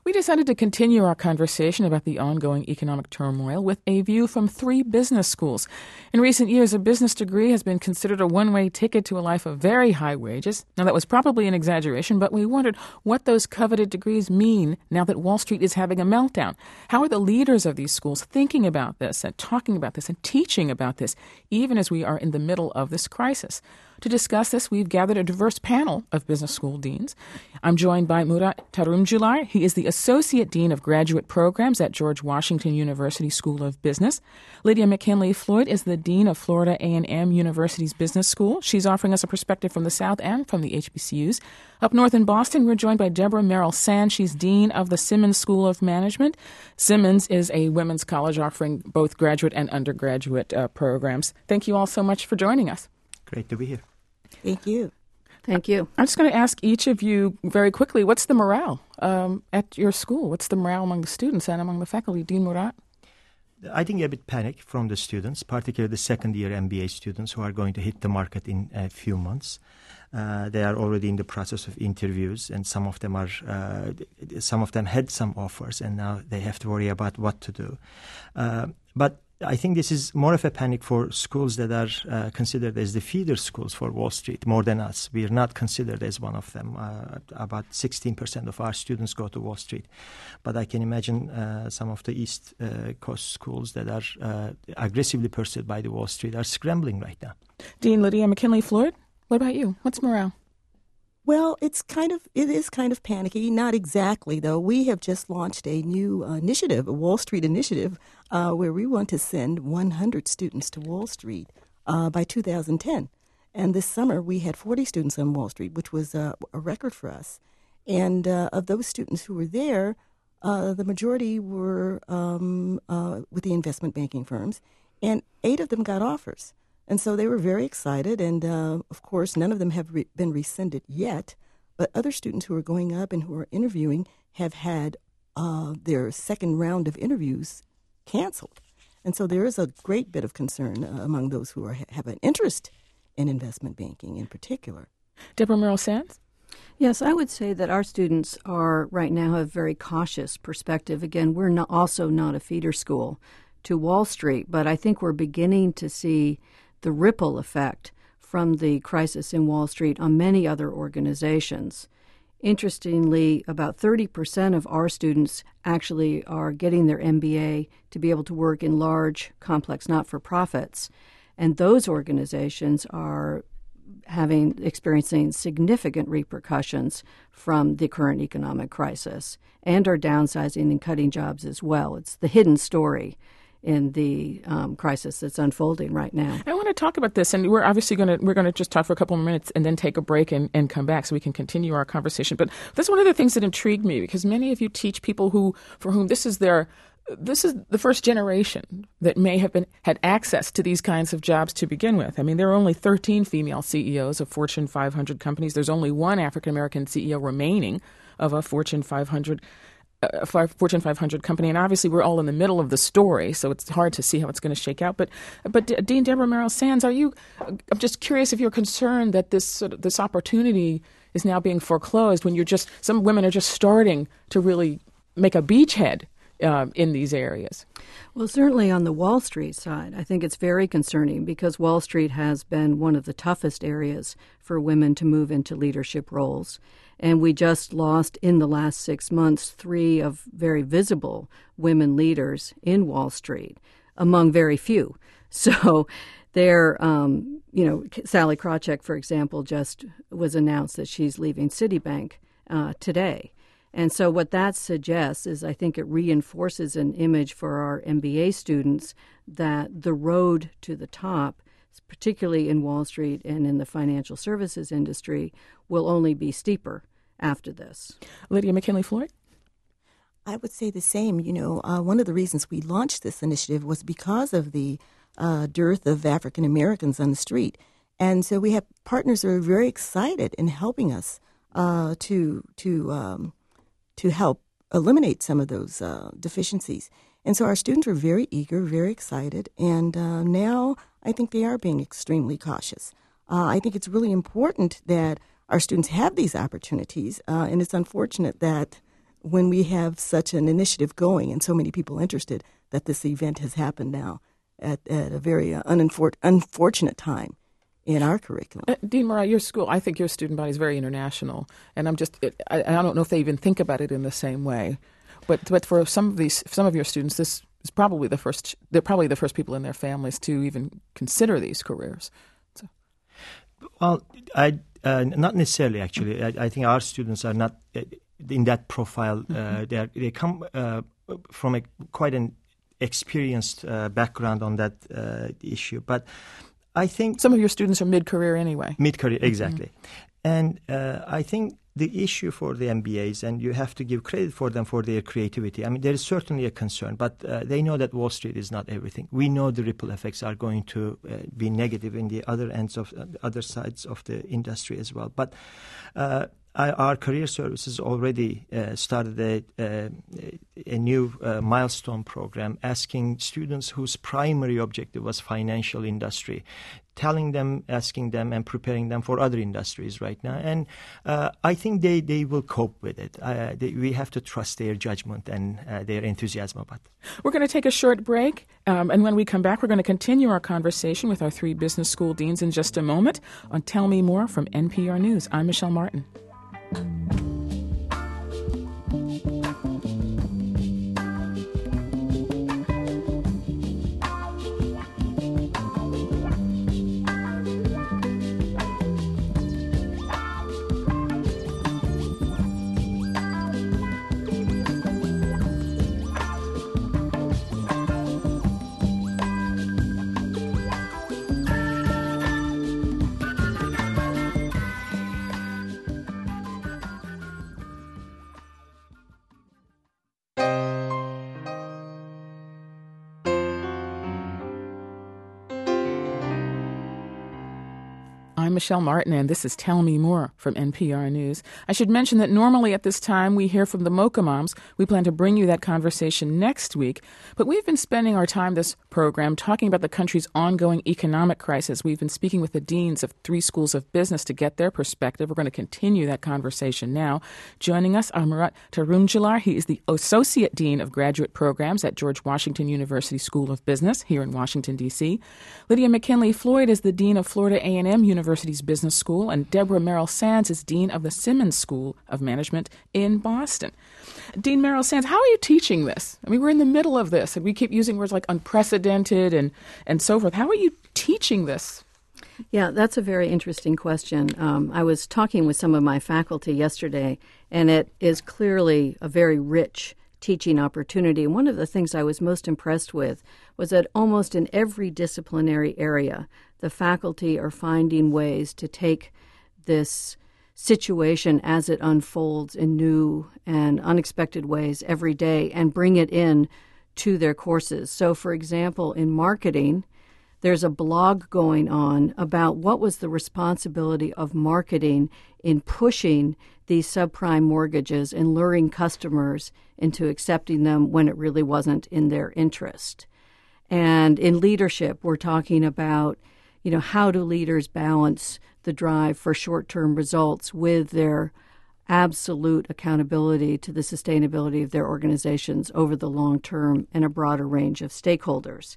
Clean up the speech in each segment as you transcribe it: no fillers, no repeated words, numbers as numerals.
We decided to continue our conversation about the ongoing economic turmoil with a view from 3 business schools. In recent years, a business degree has been considered a one-way ticket to a life of very high wages. Now, that was probably an exaggeration, but we wondered what those coveted degrees mean now that Wall Street is having a meltdown. How are the leaders of these schools thinking about this and talking about this and teaching about this, even as we are in the middle of this crisis? To discuss this, we've gathered a diverse panel of business school deans. I'm joined by Murat Tarumcular. He is the Associate Dean of Graduate Programs at George Washington University School of Business. Lydia McKinley Floyd is the Dean of Florida A&M University's Business School. She's offering us a perspective from the South and from the HBCUs. Up north in Boston, we're joined by Deborah Merrill Sand. She's Dean of the Simmons School of Management. Simmons is a women's college offering both graduate and undergraduate programs. Thank you all so much for joining us. Great to be here. Thank you. Thank you. I'm just going to ask each of you very quickly, what's the morale at your school? What's the morale among the students and among the faculty? Dean Murat? I think a bit panic from the students, particularly the second-year MBA students who are going to hit the market in a few months. They are already in the process of interviews, and some of them had some offers, and now they have to worry about what to do. But I think this is more of a panic for schools that are considered as the feeder schools for Wall Street, more than us. We are not considered as one of them. About 16% of our students go to Wall Street. But I can imagine some of the East Coast schools that are aggressively pursued by the Wall Street are scrambling right now. Dean Lydia McKinley Floyd, what about you? What's morale? Well, it is kind of panicky. Not exactly, though. We have just launched a new initiative, a Wall Street initiative, where we want to send 100 students to Wall Street by 2010. And this summer, we had 40 students on Wall Street, which was a record for us. And of those students who were there, the majority were with the investment banking firms, and 8 of them got offers. And so they were very excited, and of course, none of them have been rescinded yet, but other students who are going up and who are interviewing have had their second round of interviews canceled. And so there is a great bit of concern among those who have an interest in investment banking in particular. Deborah Merrill Sands? Yes, I would say that our students are right now have a very cautious perspective. Again, we're also not a feeder school to Wall Street, but I think we're beginning to see the ripple effect from the crisis in Wall Street on many other organizations. Interestingly, about 30% of our students actually are getting their MBA to be able to work in large, complex not-for-profits. And those organizations are experiencing significant repercussions from the current economic crisis and are downsizing and cutting jobs as well. It's the hidden story in the crisis that's unfolding right now. I want to talk about this, and we're obviously going to just talk for a couple more minutes and then take a break and come back so we can continue our conversation. But that's one of the things that intrigued me, because many of you teach people for whom this is the first generation that may have had access to these kinds of jobs to begin with. I mean, there are only 13 female CEOs of Fortune 500 companies. There's only one African-American CEO remaining of a Fortune 500 company, and obviously we're all in the middle of the story, so it's hard to see how it's going to shake out. But Dean Deborah Merrill Sands, I'm just curious if you're concerned that this opportunity is now being foreclosed when some women are just starting to really make a beachhead in these areas. Well, certainly on the Wall Street side, I think it's very concerning because Wall Street has been one of the toughest areas for women to move into leadership roles. And we just lost in the last 6 months 3 of very visible women leaders in Wall Street, among very few. So Sally Krawcheck, for example, just was announced that she's leaving Citibank today. And so what that suggests is I think it reinforces an image for our MBA students that the road to the top, particularly in Wall Street and in the financial services industry, will only be steeper after this. Lydia McKinley Floyd? I would say the same. One of the reasons we launched this initiative was because of the dearth of African Americans on the street. And so we have partners that are very excited in helping us to help eliminate some of those deficiencies. And so our students are very eager, very excited, and now I think they are being extremely cautious. I think it's really important that our students have these opportunities, and it's unfortunate that when we have such an initiative going and so many people interested that this event has happened now at a very unfortunate time in our curriculum. Dean Murrah, your school, I think your student body is very international, and I don't know if they even think about it in the same way. But for some of your students, this is probably they're probably the first people in their families to even consider these careers. So. Well, not necessarily, actually. I think our students are not in that profile. They come from quite an experienced background on that issue. But I think some of your students are mid-career anyway. Mid-career, exactly. And I think the issue for the MBAs, and you have to give credit for them for their creativity. I mean, there is certainly a concern, but they know that Wall Street is not everything. We know the ripple effects are going to be negative in the other ends of other sides of the industry as well. But our career services already started a new milestone program asking students whose primary objective was financial industry, asking them and preparing them for other industries right now. And I think they will cope with it. We have to trust their judgment and their enthusiasm about it. We're going to take a short break, and when we come back, we're going to continue our conversation with our 3 business school deans in just a moment on Tell Me More from NPR News. I'm Michelle Martin. I'm Michelle Martin, and this is Tell Me More from NPR News. I should mention that normally at this time we hear from the Mocha Moms. We plan to bring you that conversation next week, but we've been spending our time this program talking about the country's ongoing economic crisis. We've been speaking with the deans of 3 schools of business to get their perspective. We're going to continue that conversation now. Joining us are Murat Tarunjalar. He is the Associate Dean of Graduate Programs at George Washington University School of Business here in Washington, D.C. Lydia McKinley Floyd is the Dean of Florida A&M University's Business School, and Deborah Merrill Sands is Dean of the Simmons School of Management in Boston. Dean Merrill Sands, how are you teaching this? I mean, we're in the middle of this, and we keep using words like unprecedented and so forth. How are you teaching this? Yeah, that's a very interesting question. I was talking with some of my faculty yesterday, and it is clearly a very rich teaching opportunity. And one of the things I was most impressed with was that almost in every disciplinary area, the faculty are finding ways to take this situation as it unfolds in new and unexpected ways every day and bring it in to their courses. So, for example, in marketing, there's a blog going on about what was the responsibility of marketing in pushing these subprime mortgages and luring customers into accepting them when it really wasn't in their interest. And in leadership, we're talking about, how do leaders balance the drive for short-term results with their absolute accountability to the sustainability of their organizations over the long term and a broader range of stakeholders.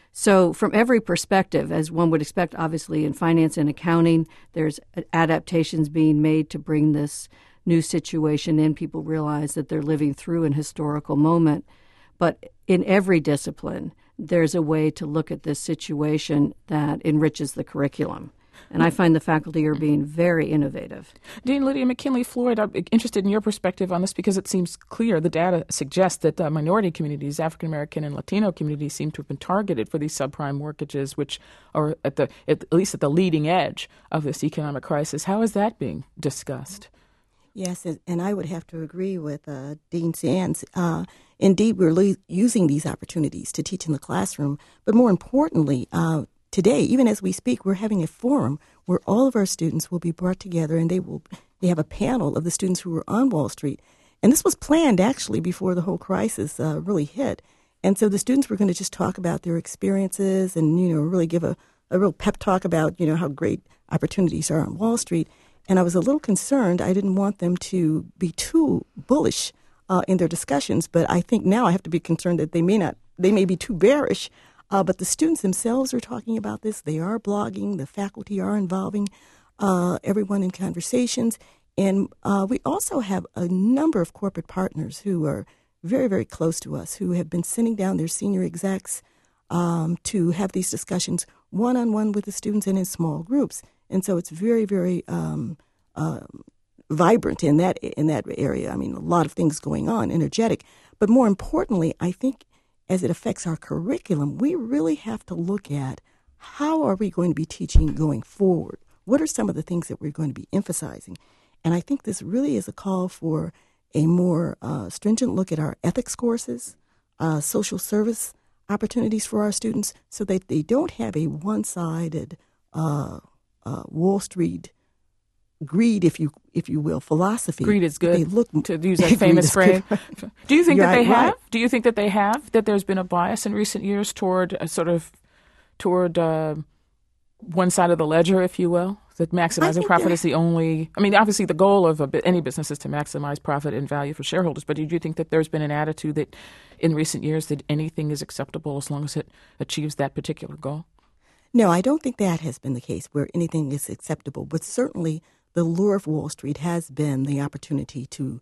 So from every perspective, as one would expect, obviously in finance and accounting, there's adaptations being made to bring this new situation in. People realize that they're living through an historical moment. But in every discipline, there's a way to look at this situation that enriches the curriculum. And I find the faculty are being very innovative. Dean Lydia McKinley Floyd, I'm interested in your perspective on this because it seems clear the data suggests that minority communities, African American and Latino communities, seem to have been targeted for these subprime mortgages, which are at least at the leading edge of this economic crisis. How is that being discussed? Yes, and I would have to agree with Dean Sands. Indeed, we're using these opportunities to teach in the classroom, but more importantly, today, even as we speak, we're having a forum where all of our students will be brought together, and they have a panel of the students who were on Wall Street. And this was planned, actually, before the whole crisis really hit. And so the students were going to just talk about their experiences and, really give a real pep talk about, how great opportunities are on Wall Street. And I was a little concerned. I didn't want them to be too bullish in their discussions. But I think now I have to be concerned that they may be too bearish. But the students themselves are talking about this. They are blogging. The faculty are involving everyone in conversations. And we also have a number of corporate partners who are very, very close to us, who have been sending down their senior execs to have these discussions one-on-one with the students and in small groups. And so it's very, very vibrant in that area. I mean, a lot of things going on, energetic. But more importantly, I think as it affects our curriculum, we really have to look at how are we going to be teaching going forward? What are some of the things that we're going to be emphasizing? And I think this really is a call for a more stringent look at our ethics courses, social service opportunities for our students, so that they don't have a one-sided Wall Street greed, if you will, philosophy. Greed is good, to use that famous phrase. Do you think that they have? Right. Do you think that they have? That there's been a bias in recent years toward one side of the ledger, if you will? That maximizing profit is the only... I mean, obviously the goal of any business is to maximize profit and value for shareholders, but do you think that there's been an attitude that in recent years that anything is acceptable as long as it achieves that particular goal? No, I don't think that has been the case where anything is acceptable, but certainly the lure of Wall Street has been the opportunity to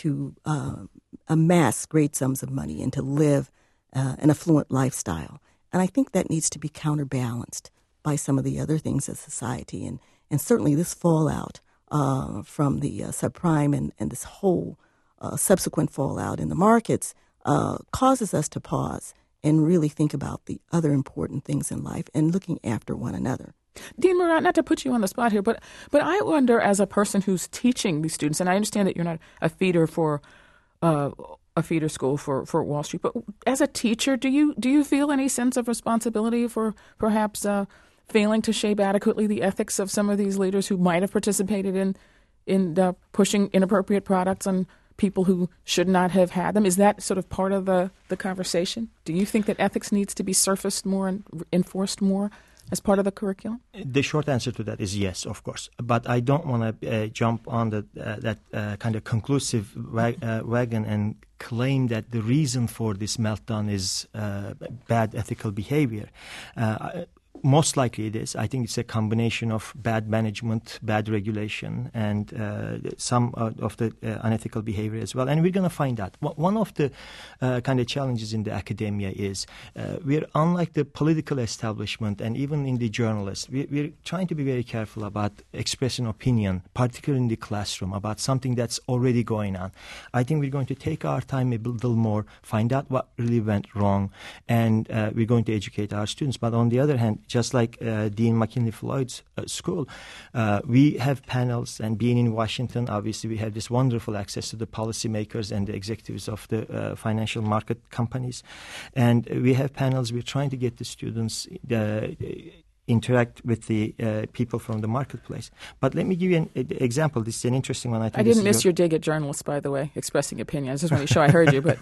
amass great sums of money and to live an affluent lifestyle. And I think that needs to be counterbalanced by some of the other things of society. And certainly this fallout from the subprime and this whole subsequent fallout in the markets causes us to pause and really think about the other important things in life and looking after one another. Dean Murat, not to put you on the spot here, but I wonder, as a person who's teaching these students, and I understand that you're not a feeder for a feeder school for Wall Street, but as a teacher, do you feel any sense of responsibility for perhaps failing to shape adequately the ethics of some of these leaders who might have participated in pushing inappropriate products on people who should not have had them? Is that sort of part of the conversation? Do you think that ethics needs to be surfaced more and enforced more as part of the curriculum? The short answer to that is yes, of course. But I don't want to jump on that kind of conclusive wagon and claim that the reason for this meltdown is bad ethical behavior. Most likely it is. I think it's a combination of bad management, bad regulation, and some of the unethical behavior as well. And we're going to find out. One of the kind of challenges in the academia is we're unlike the political establishment and even in the journalists. We're trying to be very careful about expressing opinion, particularly in the classroom, about something that's already going on. I think we're going to take our time a little more, find out what really went wrong, and we're going to educate our students. But on the other hand, just like Dean McKinley Floyd's school, we have panels, and being in Washington, obviously we have this wonderful access to the policymakers and the executives of the financial market companies. And we have panels. We're trying to get the students interact with the people from the marketplace. But let me give you an example. This is an interesting one. I didn't miss your dig at journalists, by the way, expressing opinions. I just want to show I heard you. But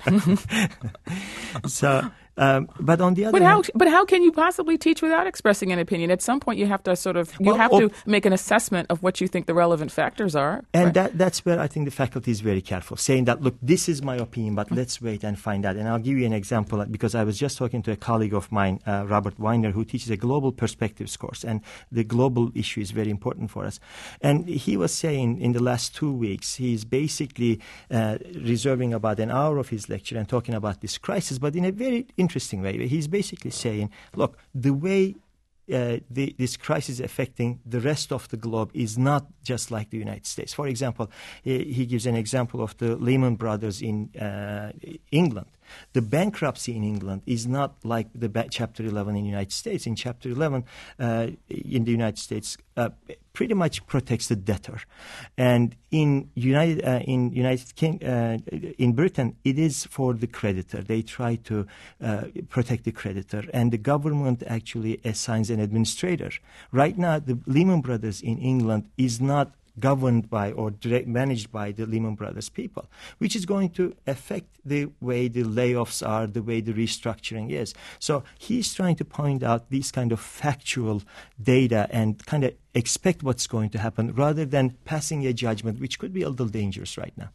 So, but on the other hand, but how can you possibly teach without expressing an opinion? At some point, you have to to make an assessment of what you think the relevant factors are. And right? that's where I think the faculty is very careful, saying that, look, this is my opinion, but let's wait and find out. And I'll give you an example, because I was just talking to a colleague of mine, Robert Weiner, who teaches a global perspectives course, and the global issue is very important for us. And he was saying in the last 2 weeks, he's basically reserving about an hour of his lecture and talking about this crisis, but in a very interesting way. He's basically saying, look, the way this crisis affecting the rest of the globe is not just like the United States. For example, he gives an example of the Lehman Brothers in England. The bankruptcy in England is not like the Chapter 11 in the United States. In Chapter 11 in the United States pretty much protects the debtor, and in Britain it is for the creditor. They try to protect the creditor, and the government actually assigns an administrator. Right now, the Lehman Brothers in England is not governed by or managed by the Lehman Brothers people, which is going to affect the way the layoffs are, the way the restructuring is. So he's trying to point out these kind of factual data and kind of expect what's going to happen rather than passing a judgment, which could be a little dangerous right now.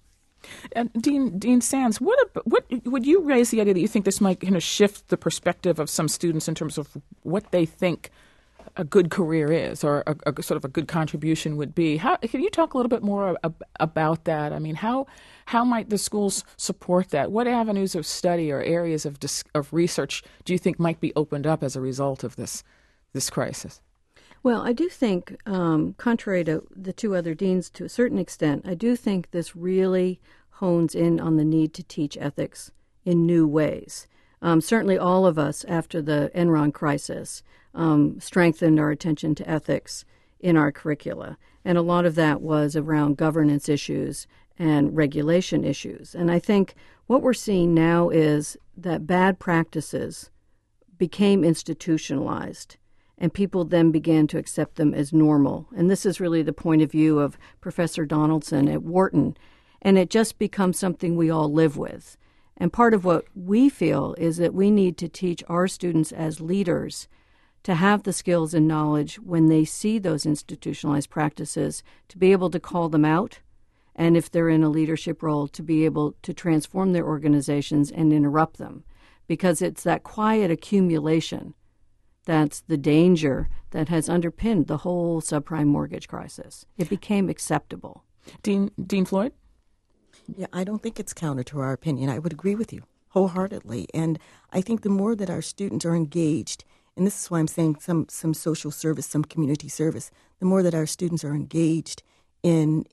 Dean Sands, what would you raise the idea that you think this might kind of shift the perspective of some students in terms of what they think a good career is, or a sort of a good contribution would be? Can you talk a little bit more about that? I mean, how might the schools support that? What avenues of study or areas of research do you think might be opened up as a result of this crisis? Well, I do think, contrary to the two other deans to a certain extent, I do think this really hones in on the need to teach ethics in new ways. Certainly all of us, after the Enron crisis, strengthened our attention to ethics in our curricula. And a lot of that was around governance issues and regulation issues. And I think what we're seeing now is that bad practices became institutionalized, and people then began to accept them as normal. And this is really the point of view of Professor Donaldson at Wharton. And it just becomes something we all live with. And part of what we feel is that we need to teach our students as leaders to have the skills and knowledge when they see those institutionalized practices to be able to call them out, and if they're in a leadership role, to be able to transform their organizations and interrupt them. Because it's that quiet accumulation that's the danger that has underpinned the whole subprime mortgage crisis. It became acceptable. Dean Floyd? Yeah, I don't think it's counter to our opinion. I would agree with you wholeheartedly. And I think the more that our students are engaged, and this is why I'm saying some social service, some community service, the more that our students are engaged in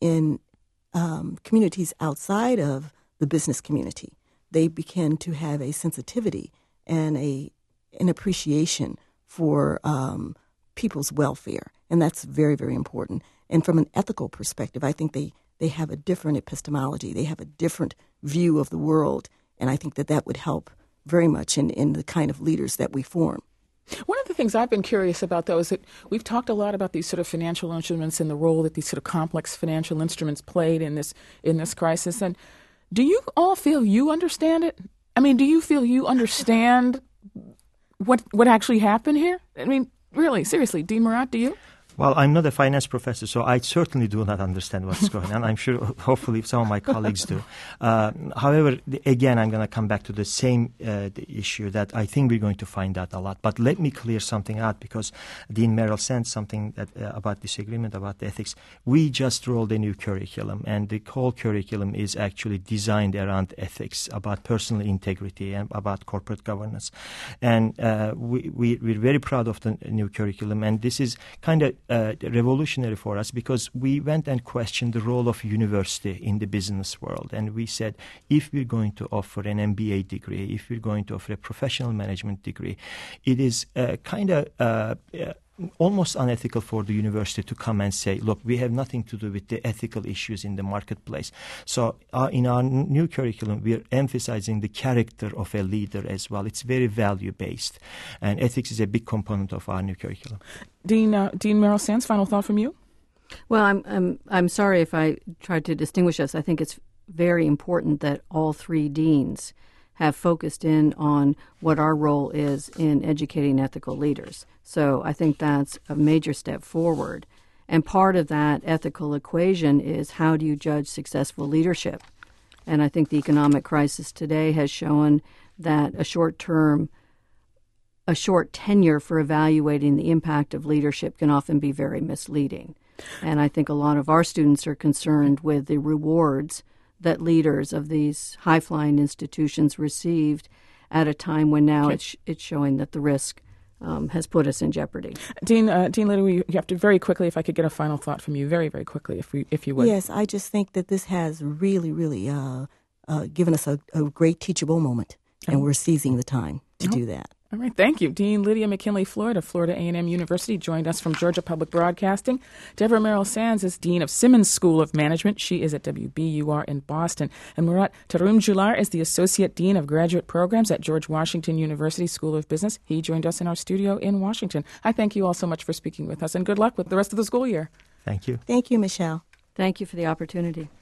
communities outside of the business community, they begin to have a sensitivity and an appreciation for people's welfare. And that's very, very important. And from an ethical perspective, I think they have a different epistemology. They have a different view of the world. And I think that would help very much in the kind of leaders that we form. One of the things I've been curious about, though, is that we've talked a lot about these sort of financial instruments and the role that these sort of complex financial instruments played in this crisis. And do you all feel you understand it? I mean, do you feel you understand what actually happened here? I mean, really, seriously, Dean Murat, do you? Well, I'm not a finance professor, so I certainly do not understand what's going on. I'm sure, hopefully, some of my colleagues do. However, again, I'm going to come back to the same the issue that I think we're going to find out a lot. But let me clear something out, because Dean Merrill said something about disagreement about the ethics. We just rolled a new curriculum, and the whole curriculum is actually designed around ethics, about personal integrity, and about corporate governance. And we're very proud of the new curriculum, and this is kind of revolutionary for us, because we went and questioned the role of university in the business world. And we said, if we're going to offer an MBA degree, if we're going to offer a professional management degree, it is almost unethical for the university to come and say, look, we have nothing to do with the ethical issues in the marketplace. So in our new curriculum, we're emphasizing the character of a leader as well. It's very value-based. And ethics is a big component of our new curriculum. Dean Merrill Sands, final thought from you? Well, I'm sorry if I tried to distinguish us. I think it's very important that all three deans have focused in on what our role is in educating ethical leaders. So I think that's a major step forward. And part of that ethical equation is, how do you judge successful leadership? And I think the economic crisis today has shown that a short tenure for evaluating the impact of leadership can often be very misleading. And I think a lot of our students are concerned with the rewards that leaders of these high-flying institutions received at a time when now it's showing that the risk has put us in jeopardy. Dean Liddy, you have to very quickly, if I could get a final thought from you, very, very quickly, if you would. Yes, I just think that this has really, really given us a great teachable moment, and we're seizing the time to do that. All right, thank you. Dean Lydia McKinley Floyd of Florida A&M University joined us from Georgia Public Broadcasting. Deborah Merrill Sands is Dean of Simmons School of Management. She is at WBUR in Boston. And Murat Tarumcular is the Associate Dean of Graduate Programs at George Washington University School of Business. He joined us in our studio in Washington. I thank you all so much for speaking with us, and good luck with the rest of the school year. Thank you. Thank you, Michelle. Thank you for the opportunity.